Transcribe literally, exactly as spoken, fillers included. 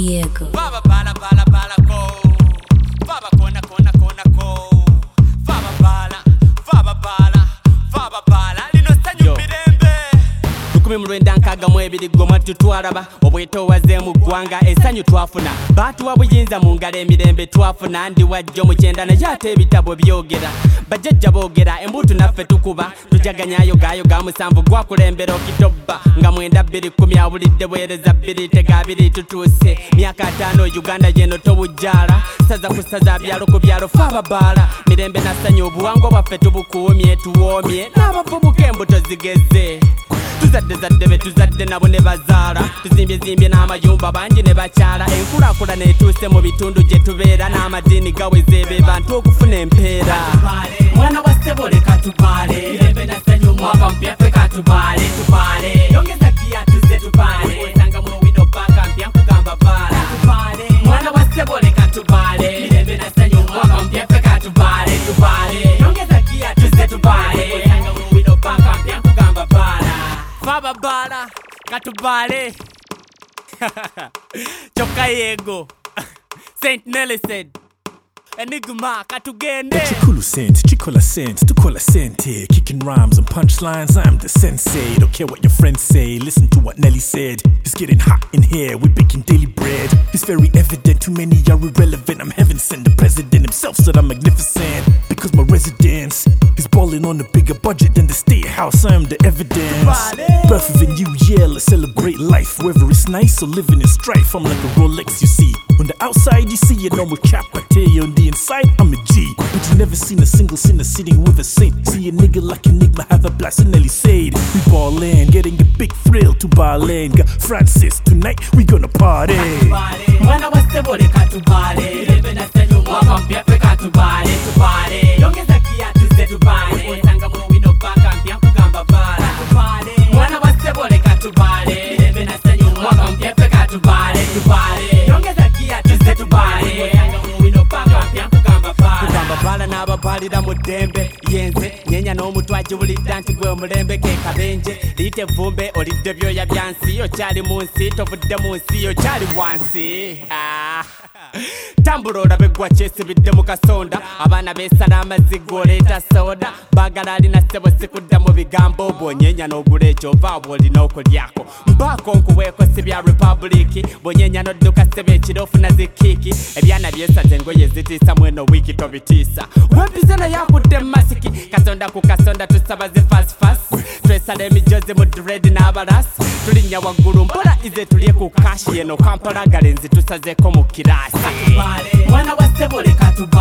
Diego. Baba bala bala bala ko. Baba kona kona kona ko. Baba bala, baba bala, baba bala. Lino sanyu mirembe. Lukumi mulwenda nkaga mwebiri goma tutwalaba. Obweto waze mu gwanga esanyu twafuna. Batuwa buyinza mu ngalo emirembe twafuna. Ndi wajjo mu kyenda na yate ebitabo byogera. Bajjajja boogera embutu naffe tukuba. Tujaganyayo gayo ga musanvu gwakulembera okitoba. Nga mwenda bbiri kumi awulidde bwereza bbiri tega abiri tutuuse. Myaka ataano Uganda yeno tobujjala. Saza ku saza byalo ku byalo faba bala. Mirembe na sanyu obuwango bwaffe tubukuumye tuwoomye. N'abavubuka embuto zigeze. Tuzadde zadde be tuzadde nabo ne bazaala. Tuzimbye zimbye n'amayumba bangi ne bakyala. Enkulaakulana etuuse mu bitundu gye tubeera n'amadiini gaweze be bantu okufuna empeera. Mwana wa ssebo leka tubaale. Mirembe na sanyu mwaka mpya ffe katubaale tubaale. Yongeza gia tuze tubaale. Wetanga mu wino paka mpya nkugamba baala. Mwana wa ssebo leka tubaale. Mirembe na sanyu mwaka mpya ffe katubaale tubaale. Yongeza gia tuze tubaale. Wetanga mu wino paka mpya nkugamba baala. Baba bala katubale. Choka yego. Saint Nelly said Enigma katugende. Chikulu sent, Chikola sent, Tukola sent here. Kicking rhymes and punchlines, I'm the sensei. Don't care what your friends say, listen to what Nelly said. It's getting hot in here, we're baking daily bread. It's very evident, too many are irrelevant. I'm heaven sent, the president himself said I'm magnificent. Because my residence is balling on a bigger budget than the state house, I'm the evidence. Birth of a new year, let's celebrate life. Whether it's nice or living in strife, I'm like a Rolex you see. On the outside you see a normal cap, I tell you on the inside I'm a G. But you never seen a single sinner sitting with a saint. See a nigga like Enigma have a blast and Nelly said we ballin', getting a big thrill to ballin'. Got Francis, tonight we gonna party. Mwana wa ssebo leka tubaale. Mirembe na sanyu mwaka mpya ffe katubaale tubaale. Yongeza gia tuze tubaale. Wetanga mu wino paka mpya nkugamba baala. Mwana wa ssebo leka tubaale. Mirembe na sanyu mwaka mpya ffe katubaale tubaale. Yongeza gia tuze tubaale. Wetanga mu wino paka mpya nkugamba baala. Kugamba baala n'abapaalira mu ddembe yenze nyenya n'omutwaji bulidda nti gwe omulembe ke kabenje. Liyite vumbe olidde byoya bya nsi okyali mu nsi tovudde mu nsi okyali wansi. Tambula olabe gwa kyesibidde mu kasonda. Abaana beesala amazzi g'oleeta soda. Baagala alina ssebo sikudda mu bigambo. Bw'onyenya n'ogula ekyo oba bw'olina okulyako. Mbaako nkuweeko si bya repabuliki. Bw'onyenya n'odduka ssebo ekiro ofuna zikiiki. Ebyana byesaze engoye zitiisa mweno wiiki tobitiisa. Wempize naye akudde masiki. Kasonda ku kasonda tusaba zi fast fast. Twesala emijozi mu dread n'abalasi. Tulinnya waggulu mpola ize tulye ku kashi eno Kampala galenzi tusazeeko mu kiraasi. Mwana wa ssebo leka tubaale.